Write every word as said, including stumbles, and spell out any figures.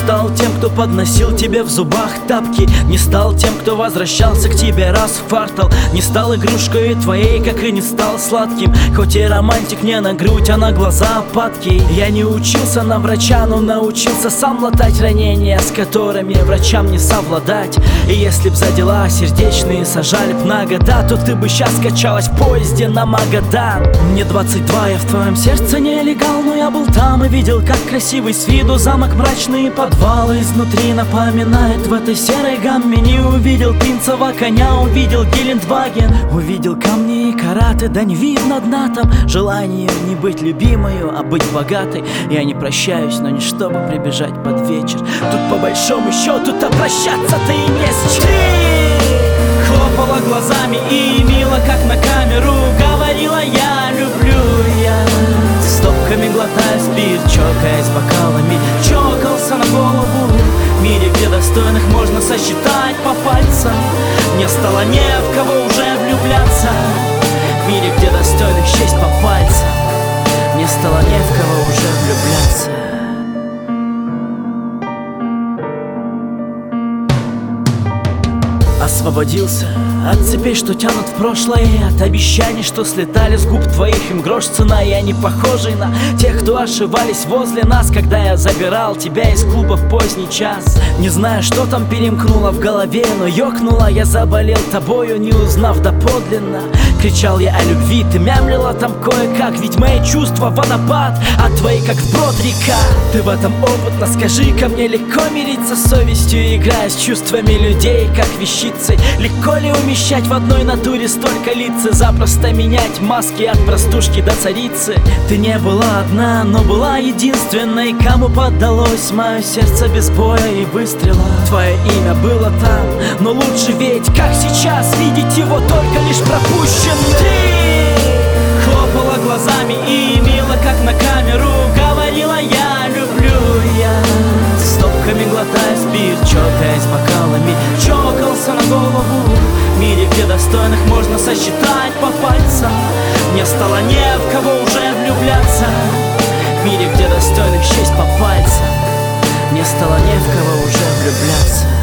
стал тем, кто подносил тебе в зубах тапки. Не стал тем, кто возвращался к тебе раз в квартал. Не стал игрушкой твоей, как и не стал сладким. Хоть и романтик не на грудь, а на глаза падки. Я не учился на врача, но научился сам латать ранения, с которыми врачам не совладать. И если б за дела сердечные сажали б на года, то ты бы сейчас качалась в поезде на Магадан. Мне двадцать два, я в твоем сердце нелегал, но я был там и видел, как красивый с виду замок, мрачные подвалы изнутри напоминает. В этой серой гамме не увидел пинцева коня, увидел Гелендваген, увидел камни и караты. Да не видно дна там, желание не быть любимою, а быть богатой. Я не прощаюсь, но не чтобы прибежать под вечер. Тут по большому счету-то прощаться-то и не с чем. Ты хлопала глазами и мило, как на камеру, говорила: я люблю, я стопками глотая спирт, чокаясь бокалами, чокался на голову. В мире, где достойных можно сосчитать по пальцам, мне стало не в кого уже влюбляться. В мире, где достойных счесть по пальцам, мне стало не в кого уже влюбляться. Освободился от цепей, что тянут в прошлое, от обещаний, что слетали с губ твоих. Им грош цена, я не похожий на тех, кто ошивались возле нас, когда я забирал тебя из клуба в поздний час. Не знаю, что там перемкнуло в голове, но ёкнуло, я заболел тобою, не узнав доподлинно. Кричал я о любви, ты мямлила там кое-как, ведь мои чувства водопад, а твои как вброд река. Ты в этом опытна, скажи-ка, мне легко мириться с совестью, играя с чувствами людей, как вещицей? Легко ли умещать в одной натуре столько лиц и запросто менять маски от простушки до царицы? Ты не была одна, но была единственной, кому поддалось мое сердце без боя и выстрела. Твое имя было там, но лучше ведь, как сейчас, видеть его только лишь пропущенным. Ты хлопала глазами и мило, как на камеру, говорила: я люблю, я стопками глотая спирт, чокаясь бокалами, чокался на голову. В мире, где достойных можно сосчитать по пальцам, мне стало не в кого уже влюбляться. В мире, где достойных счесть по пальцам, мне стало не в кого уже влюбляться.